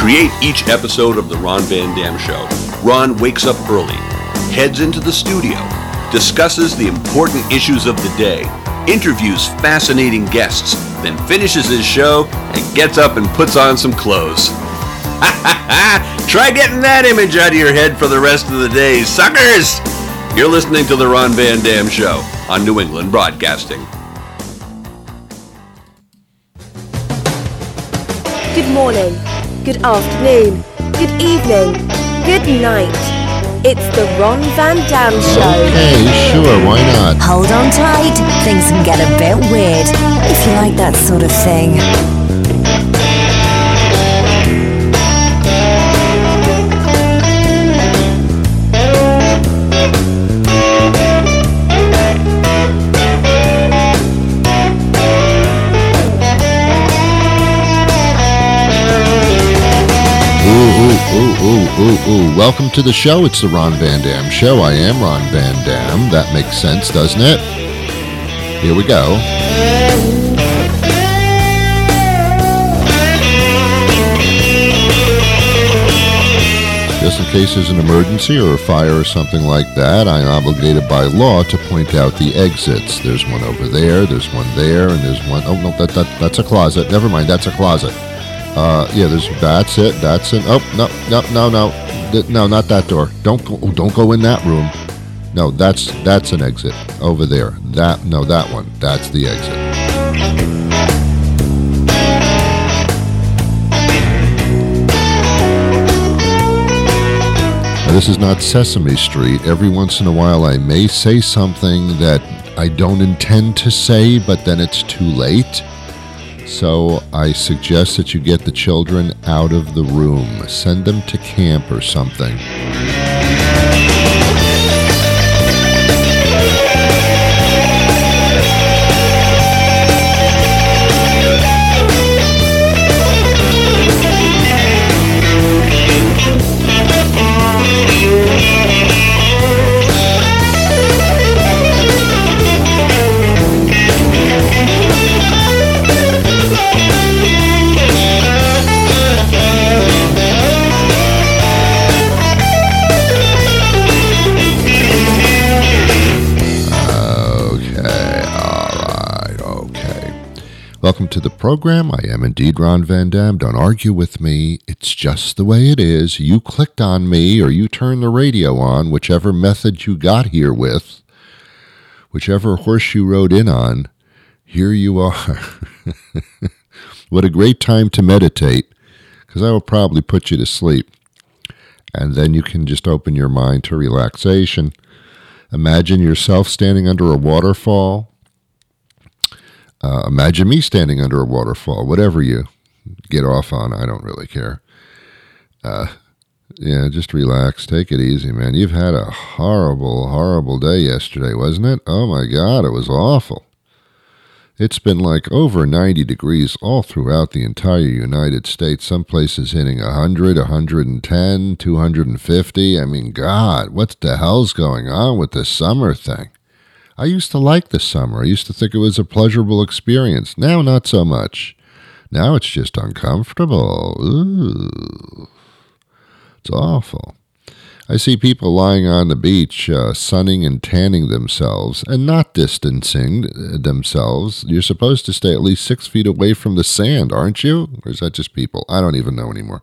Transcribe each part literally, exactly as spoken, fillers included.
create each episode of The Ron Van Dam Show, Ron wakes up early, heads into the studio, discusses the important issues of the day, interviews fascinating guests, then finishes his show and gets up and puts on some clothes. Try getting that image out of your head for the rest of the day, suckers! You're listening to The Ron Van Dam Show on New England Broadcasting. Good morning, good afternoon, good evening, good night. It's the Ron Van Dam Show. Okay, sure, why not? Hold on tight, things can get a bit weird, if you like that sort of thing. Ooh, ooh, ooh, ooh. Welcome to the show. It's the Ron Van Dam Show. I am Ron Van Dam. That makes sense, doesn't it? Here we go. Just in case there's an emergency or a fire or something like that, I'm obligated by law to point out the exits. There's one over there, there's one there, and there's one... Oh, no, that, that, that's a closet. Never mind, that's a closet. Uh, yeah, there's, that's it, that's it. Oh, no, no, no, no, no, not that door. Don't go, oh, don't go in that room. No, that's, that's an exit over there. That, no, that one, that's the exit. Now, this is not Sesame Street. Every once in a while I may say something that I don't intend to say, but then it's too late. So I suggest that you get the children out of the room. Send them to camp or something. Welcome to the program. I am indeed Ron Van Dam. Don't argue with me. It's just the way it is. You clicked on me or you turned the radio on, whichever method you got here with, whichever horse you rode in on, here you are. What a great time to meditate, because I will probably put you to sleep. And then you can just open your mind to relaxation. Imagine yourself standing under a waterfall. Uh, imagine me standing under a waterfall, whatever you get off on, I don't really care. Uh, yeah, just relax, take it easy, man. You've had a horrible, horrible day yesterday, wasn't it? Oh my God, it was awful. It's been like over ninety degrees all throughout the entire United States. Some places hitting one hundred, one hundred ten, two hundred fifty. I mean, God, what the hell's going on with this summer thing? I used to like the summer. I used to think it was a pleasurable experience. Now, not so much. Now it's just uncomfortable. Ooh. It's awful. I see people lying on the beach, uh, sunning and tanning themselves, and not distancing themselves. You're supposed to stay at least six feet away from the sand, aren't you? Or is that just people? I don't even know anymore.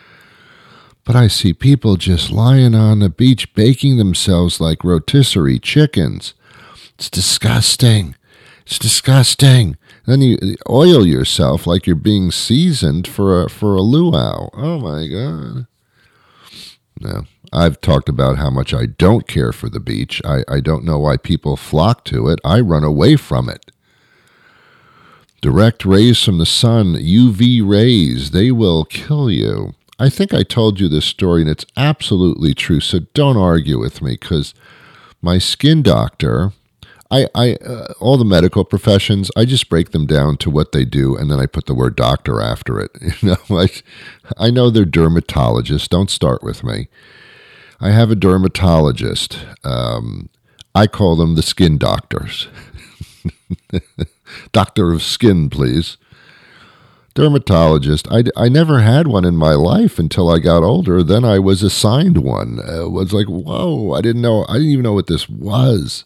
But I see people just lying on the beach, baking themselves like rotisserie chickens. It's disgusting. It's disgusting. Then you oil yourself like you're being seasoned for a, for a luau. Oh, my God. No, I've talked about how much I don't care for the beach. I, I don't know why people flock to it. I run away from it. Direct rays from the sun, U V rays, they will kill you. I think I told you this story, and it's absolutely true, so don't argue with me, because my skin doctor... I, I uh, all the medical professions, I just break them down to what they do, and then I put the word doctor after it. You know, like, I know they're dermatologists. Don't start with me. I have a dermatologist. Um, I call them the skin doctors. Doctor of skin, please. dermatologist. I, I never had one in my life until I got older. Then I was assigned one. It was like, whoa, I didn't know. I didn't even know what this was.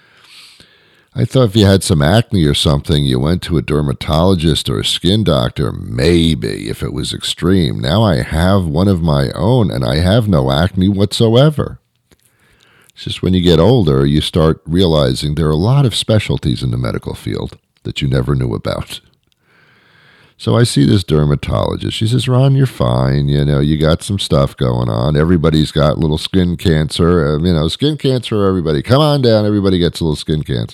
I thought if you had some acne or something, you went to a dermatologist or a skin doctor, maybe, if it was extreme. Now I have one of my own, and I have no acne whatsoever. It's just when you get older, you start realizing there are a lot of specialties in the medical field that you never knew about. So I see this dermatologist. She says, Ron, you're fine. You know, you got some stuff going on. Everybody's got little skin cancer. Uh, you know, skin cancer, everybody. Come on down. Everybody gets a little skin cancer.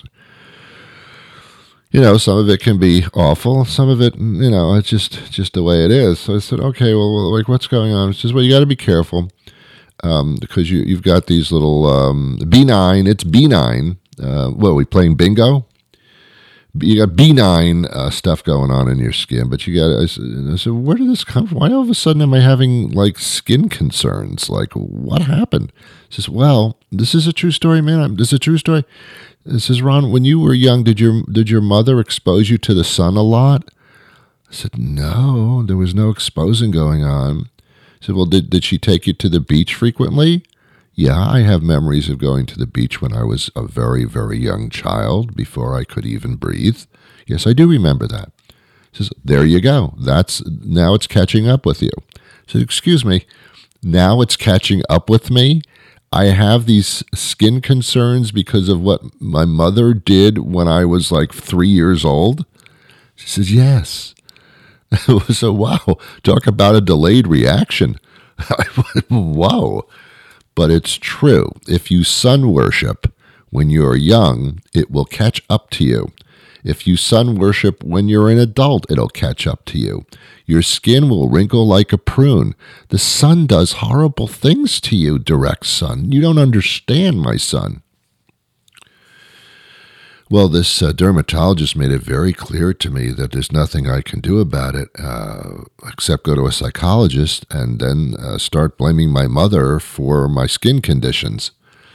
You know, some of it can be awful. Some of it, you know, it's just just the way it is. So I said, okay, well, like, what's going on? She says, well, you got to be careful um, because you, you've got these little um, benign, it's benign. Uh, what, are we playing bingo? You got benign uh, stuff going on in your skin, but you got, I said, I said, where did this come from? Why all of a sudden am I having, like, skin concerns? Like, what happened? She says, well, this is a true story, man. This is a true story. It says, Ron, when you were young, did your did your mother expose you to the sun a lot? I said, no, there was no exposing going on. I said, well, did, did she take you to the beach frequently? Yeah, I have memories of going to the beach when I was a very, very young child, before I could even breathe. Yes, I do remember that. He says, there you go. That's now it's catching up with you. I said, excuse me, now it's catching up with me? I have these skin concerns because of what my mother did when I was like three years old? She says, yes. So, wow, talk about a delayed reaction. Whoa. But it's true. If you sun worship when you're young, it will catch up to you. If you sun worship when you're an adult, it'll catch up to you. Your skin will wrinkle like a prune. The sun does horrible things to you, direct sun. You don't understand, my son. Well, this uh, dermatologist made it very clear to me that there's nothing I can do about it uh, except go to a psychologist and then uh, start blaming my mother for my skin conditions.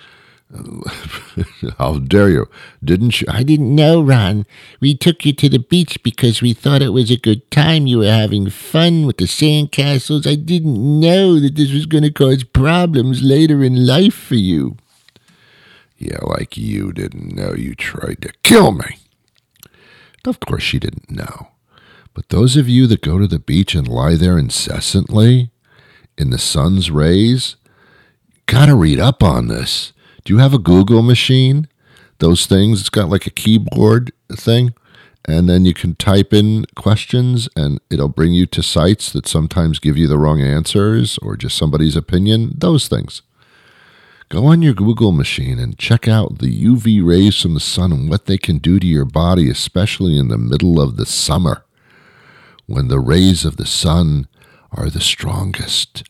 How dare you? Didn't you? I didn't know, Ron. We took you to the beach because we thought it was a good time. You were having fun with the sandcastles. I didn't know that this was going to cause problems later in life for you. Yeah, like you didn't know you tried to kill me. Of course she didn't know. But those of you that go to the beach and lie there incessantly in the sun's rays, gotta read up on this. Do you have a Google machine? Those things, it's got like a keyboard thing, and then you can type in questions, and it'll bring you to sites that sometimes give you the wrong answers or just somebody's opinion, those things. Go on your Google machine and check out the U V rays from the sun and what they can do to your body, especially in the middle of the summer, when the rays of the sun are the strongest.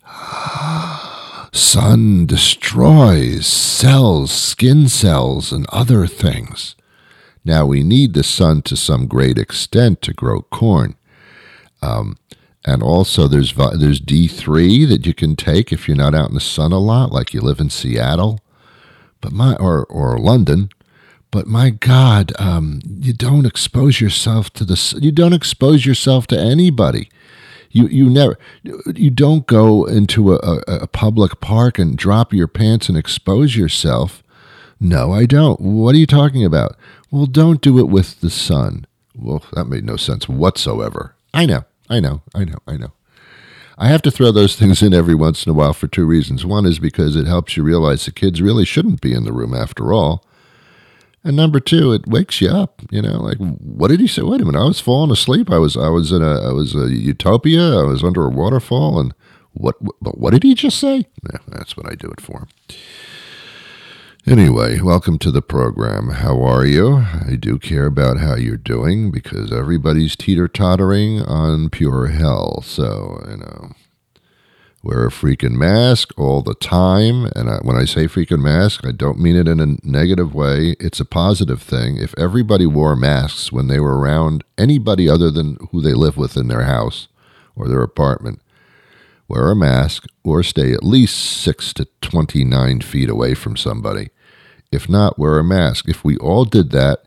Sun destroys cells, skin cells, and other things. Now, we need the sun to some great extent to grow corn. Um, and also, there's there's D three that you can take if you're not out in the sun a lot, like you live in Seattle but my or, or London. But my God, um, you don't expose yourself to the you don't expose yourself to anybody. You you never you don't go into a, a, a public park and drop your pants and expose yourself. No, I don't. What are you talking about? Well, don't do it with the sun. Well, that made no sense whatsoever. I know, I know, I know, I know. I have to throw those things in every once in a while for two reasons. One is because it helps you realize the kids really shouldn't be in the room after all. And number two, it wakes you up. You know, like, what did he say? Wait a minute, I was falling asleep. I was, I was in a, I was a utopia. I was under a waterfall, and what? But what did he just say? Yeah, that's what I do it for. Anyway, welcome to the program. How are you? I do care about how you're doing because everybody's teeter-tottering on pure hell. So, you know, wear a freaking mask all the time. And I, when I say freaking mask, I don't mean it in a negative way. It's a positive thing. If everybody wore masks when they were around anybody other than who they live with in their house or their apartment, wear a mask or stay at least six to twenty-nine feet away from somebody. If not, wear a mask. If we all did that,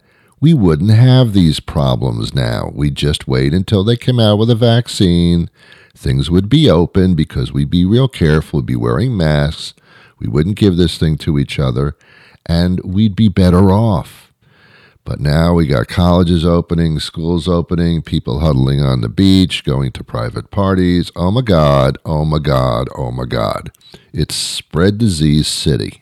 we wouldn't have these problems now. We'd just wait until they came out with a vaccine. Things would be open because we'd be real careful. We'd be wearing masks. We wouldn't give this thing to each other, and we'd be better off. But now we got colleges opening, schools opening, people huddling on the beach, going to private parties. Oh, my God, oh, my God, oh, my God. It's spread disease city.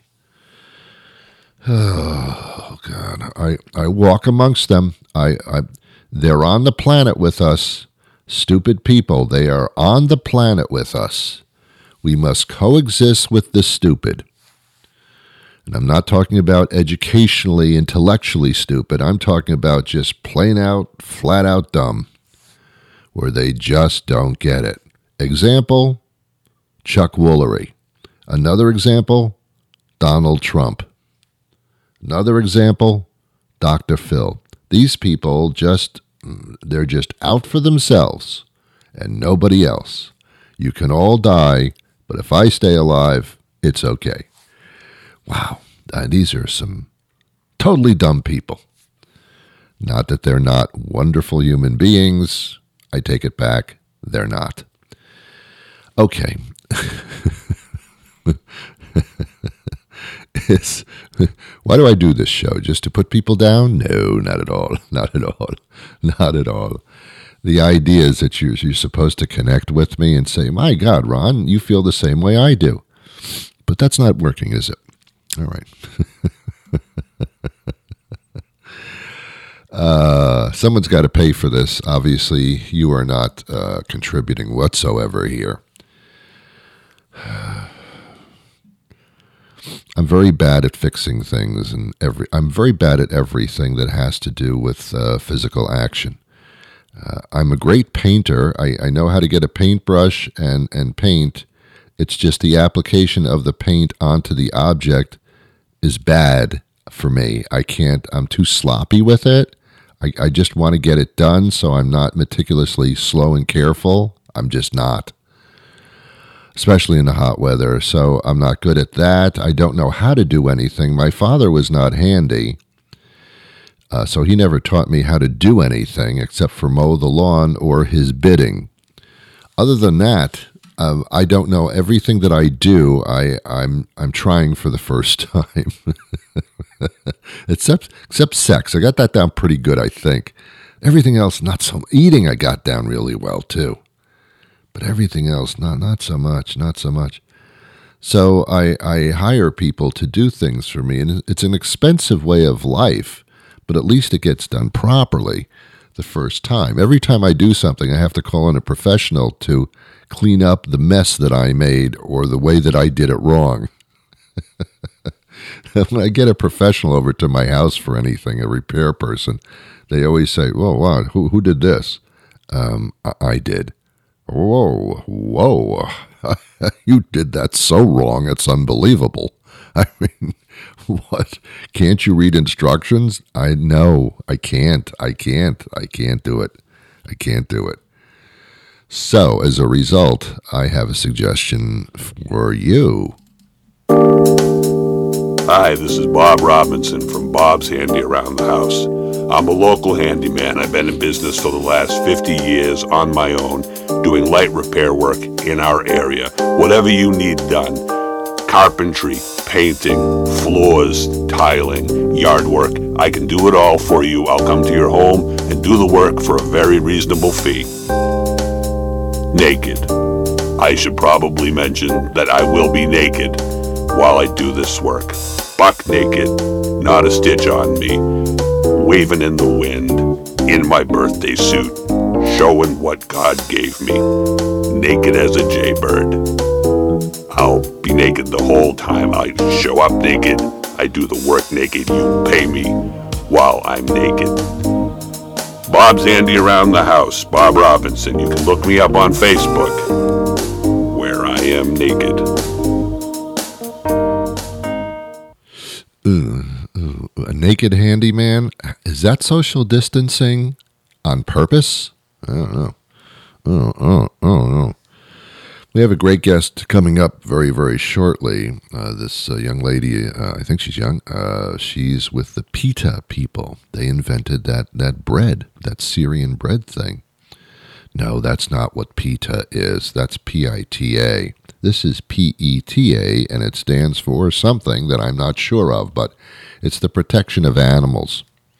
Oh, God. I, I walk amongst them. I, I They're on the planet with us. Stupid people. They are on the planet with us. We must coexist with the stupid. And I'm not talking about educationally, intellectually stupid. I'm talking about just plain out, flat out dumb, where they just don't get it. Example, Chuck Woolery. Another example, Donald Trump. Another example, Doctor Phil. These people just, they're just out for themselves and nobody else. You can all die, but if I stay alive, it's okay. Wow, uh, these are some totally dumb people. Not that they're not wonderful human beings. I take it back. They're not. Okay. It's, why do I do this show? Just to put people down? No, not at all. Not at all. Not at all. The idea is that you're, you're supposed to connect with me and say, my God, Ron, you feel the same way I do. But that's not working, is it? All right. uh, someone's got to pay for this. Obviously, you are not uh, contributing whatsoever here. I'm very bad at fixing things, and every I'm very bad at everything that has to do with uh, physical action. Uh, I'm a great painter. I, I know how to get a paintbrush and, and paint. It's just the application of the paint onto the object is bad for me. I can't, I'm too sloppy with it. I, I just want to get it done, so I'm not meticulously slow and careful. I'm just not. Especially in the hot weather, so I'm not good at that. I don't know how to do anything. My father was not handy, uh, so he never taught me how to do anything except for mow the lawn or his bidding. Other than that, um, I don't know everything that I do. I, I'm I'm trying for the first time, except except sex. I got that down pretty good, I think. Everything else, not so. Eating, I got down really well too. But everything else, not not so much, not so much. So I, I hire people to do things for me, and it's an expensive way of life, but at least it gets done properly the first time. Every time I do something, I have to call in a professional to clean up the mess that I made or the way that I did it wrong. When I get a professional over to my house for anything, a repair person, they always say, "Whoa, wow, who who did this?" Um, I, I did. Whoa, whoa, you did that so wrong, it's unbelievable. I mean, what? Can't you read instructions? I know, I can't, I can't, I can't do it. I can't do it. So, as a result, I have a suggestion for you. Hi, this is Bob Robinson from Bob's Handy Around the House. I'm a local handyman. I've been in business for the last fifty years on my own, doing light repair work in our area. Whatever you need done, carpentry, painting, floors, tiling, yard work, I can do it all for you. I'll come to your home and do the work for a very reasonable fee. Naked. I should probably mention that I will be naked while I do this work. Buck naked, not a stitch on me, waving in the wind, in my birthday suit, showing what God gave me, naked as a jaybird. I'll be naked the whole time. I show up naked, I do the work naked, you pay me while I'm naked. Bob's Handy Around the House, Bob Robinson. You can look me up on Facebook, where I am naked. Ooh, ooh, a naked handyman? Is that social distancing on purpose? I don't know. Oh, oh, oh, no. We have a great guest coming up very, very shortly. Uh, this uh, young lady, uh, I think she's young, uh, she's with the Pita people. They invented that, that bread, that Syrian bread thing. No, that's not what Pita is. That's P I T A. This is P E T A, and it stands for something that I'm not sure of, but it's the protection of animals.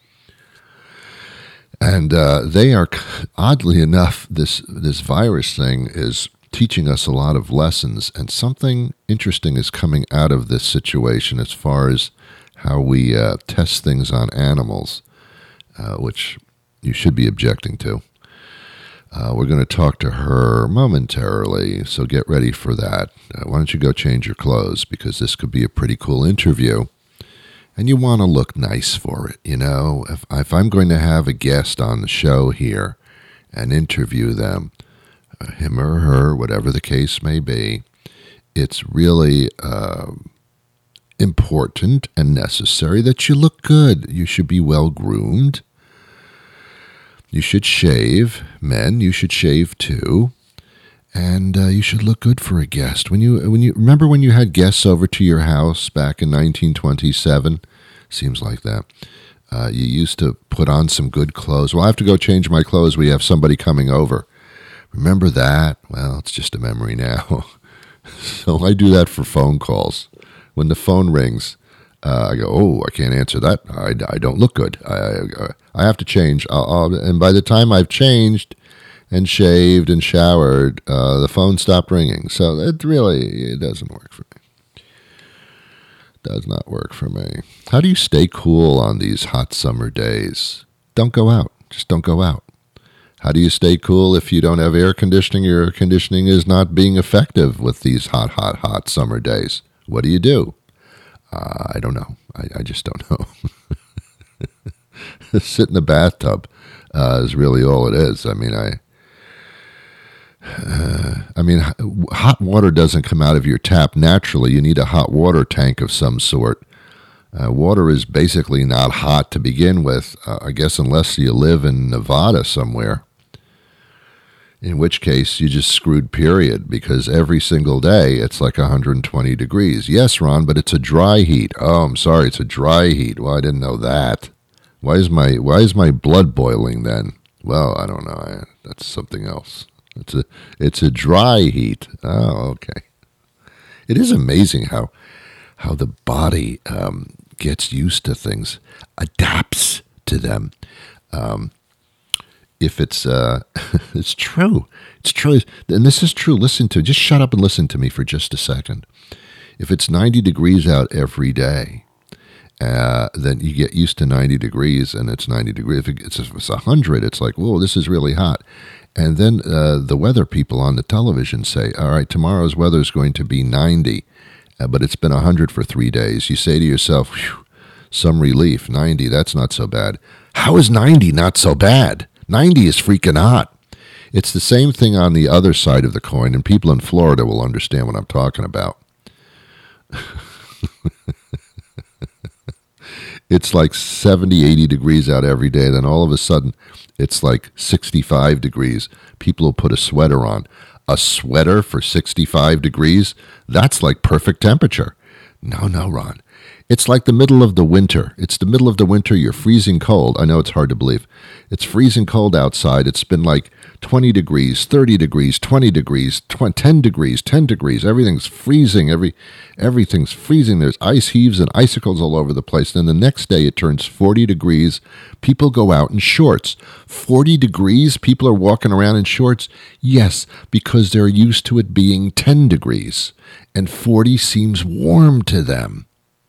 And uh, they are, oddly enough, this this virus thing is teaching us a lot of lessons, and something interesting is coming out of this situation as far as how we uh, test things on animals, uh, which you should be objecting to. Uh, we're going to talk to her momentarily, so get ready for that. Uh, why don't you go change your clothes, because this could be a pretty cool interview, and you want to look nice for it. You know, if, if I'm going to have a guest on the show here and interview them, him or her, whatever the case may be, it's really uh, important and necessary that you look good. You should be well groomed. You should shave. Men, you should shave too. And uh, you should look good for a guest. When you when you remember when you had guests over to your house back in nineteen twenty-seven? Seems like that. Uh, you used to put on some good clothes. Well, I have to go change my clothes. We have somebody coming over. Remember that? Well, it's just a memory now. So I do that for phone calls. When the phone rings, uh, I go, oh, I can't answer that. I, I don't look good. I I have to change. I'll, I'll, and by the time I've changed and shaved and showered, uh, the phone stopped ringing. So it really it doesn't work for me. Does not work for me. How do you stay cool on these hot summer days? Don't go out. Just don't go out. How do you stay cool if you don't have air conditioning? Your air conditioning is not being effective with these hot, hot, hot summer days. What do you do? Uh, I don't know. I, I just don't know. Sit in the bathtub uh, is really all it is. I mean, I, uh, I mean, hot water doesn't come out of your tap naturally. You need a hot water tank of some sort. Uh, water is basically not hot to begin with, uh, I guess, unless you live in Nevada somewhere. In which case, you just screwed, period, because every single day it's like one hundred twenty degrees. Yes, Ron, but it's a dry heat. Oh, I'm sorry, it's a dry heat. Well, I didn't know that. Why is my why is my blood boiling then? Well, I don't know. I, that's something else. It's a it's a dry heat. Oh, okay. It is amazing how how the body um, gets used to things, adapts to them. Um, if it's uh, it's true, it's true, and this is true. Listen to just shut up and listen to me for just a second. If it's ninety degrees out every day, uh, then you get used to ninety degrees, and it's ninety degrees. If it's if it's a hundred, it's like, whoa, this is really hot. And then uh, the weather people on the television say, all right, tomorrow's weather is going to be ninety, uh, but it's been one hundred for three days. You say to yourself, whew, some relief, ninety, that's not so bad. How is ninety not so bad? ninety is freaking hot. It's the same thing on the other side of the coin, and people in Florida will understand what I'm talking about. It's like seventy, eighty degrees out every day. Then all of a sudden, it's like sixty-five degrees. People will put a sweater on. A sweater for sixty-five degrees? That's like perfect temperature. No, no, Ron. It's like the middle of the winter. It's the middle of the winter. You're freezing cold. I know it's hard to believe. It's freezing cold outside. It's been like twenty degrees, thirty degrees, twenty degrees, twenty, ten degrees, ten degrees. Everything's freezing. Every Everything's freezing. There's ice heaves and icicles all over the place. Then the next day it turns forty degrees. People go out in shorts. forty degrees? People are walking around in shorts? Yes, because they're used to it being ten degrees. And forty seems warm to them.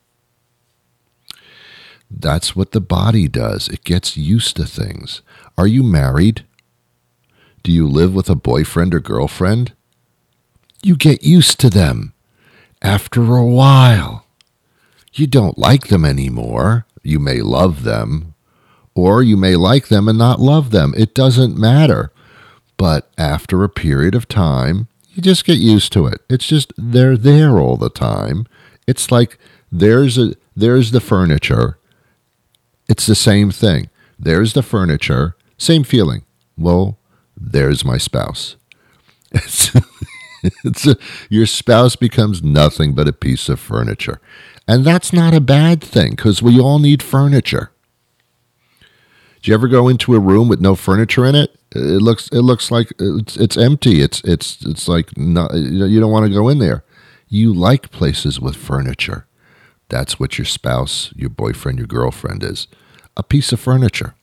That's what the body does. It gets used to things. Are you married? Do you live with a boyfriend or girlfriend? You get used to them. After a while, you don't like them anymore. You may love them, or you may like them and not love them. It doesn't matter. But after a period of time, you just get used to it. It's just they're there all the time. It's like there's a there's the furniture. It's the same thing. There's the furniture. Same feeling. Well, there's my spouse. It's It's a, your spouse becomes nothing but a piece of furniture. And that's not a bad thing, because we all need furniture. Do you ever go into a room with no furniture in it? It looks it looks like it's it's empty. It's it's it's like not, you don't want to go in there. You like places with furniture. That's what your spouse, your boyfriend, your girlfriend is. A piece of furniture.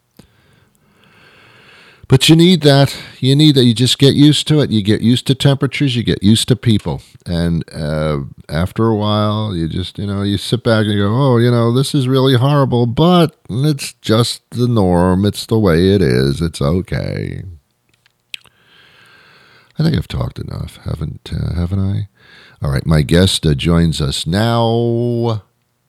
But you need that. You need that. You just get used to it. You get used to temperatures. You get used to people. And uh, after a while, you just, you know, you sit back and you go, oh, you know, this is really horrible, but it's just the norm. It's the way it is. It's okay. I think I've talked enough, haven't uh, haven't I? All right, my guest uh, joins us now.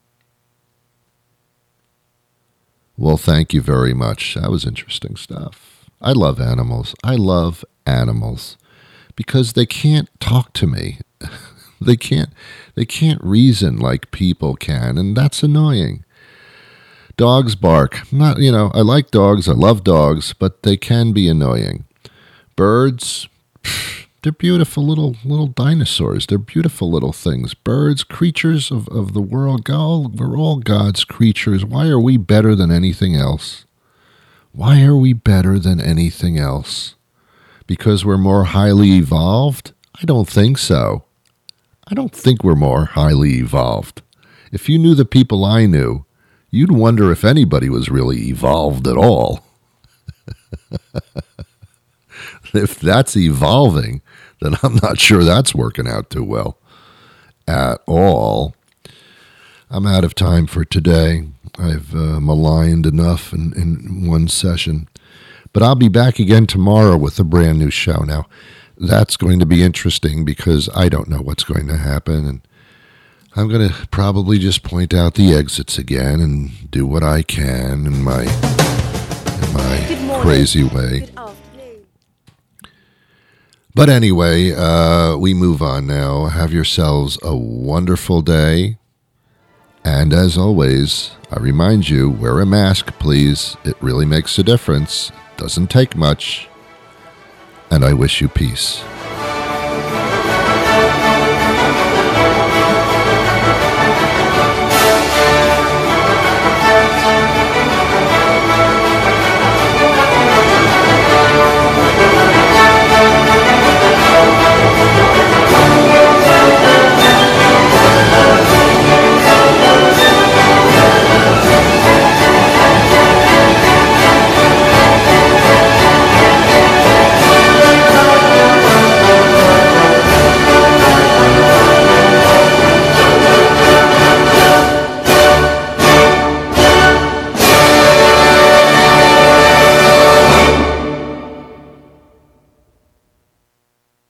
Well, thank you very much. That was interesting stuff. I love animals. I love animals because they can't talk to me. they can't they can't reason like people can, and that's annoying. Dogs bark. Not, you know, I like dogs. I love dogs, but they can be annoying. Birds, they're beautiful little little dinosaurs. They're beautiful little things. Birds, creatures of, of the world. God, we're all God's creatures. Why are we better than anything else? Why are we better than anything else? Because we're more highly evolved? I don't think so. I don't think we're more highly evolved. If you knew the people I knew, you'd wonder if anybody was really evolved at all. If that's evolving, then I'm not sure that's working out too well at all. I'm out of time for today. I've uh, maligned enough in, in one session. But I'll be back again tomorrow with a brand new show. Now, that's going to be interesting because I don't know what's going to happen. And I'm going to probably just point out the exits again and do what I can in my, in my crazy way. But anyway, uh, we move on now. Have yourselves a wonderful day. And as always, I remind you, wear a mask, please. It really makes a difference. Doesn't take much. And I wish you peace.